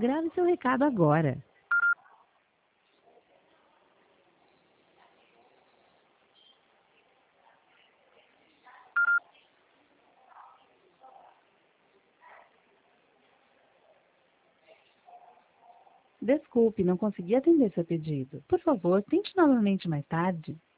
Grave seu recado agora. Desculpe, não consegui atender seu pedido. Por favor, tente novamente mais tarde.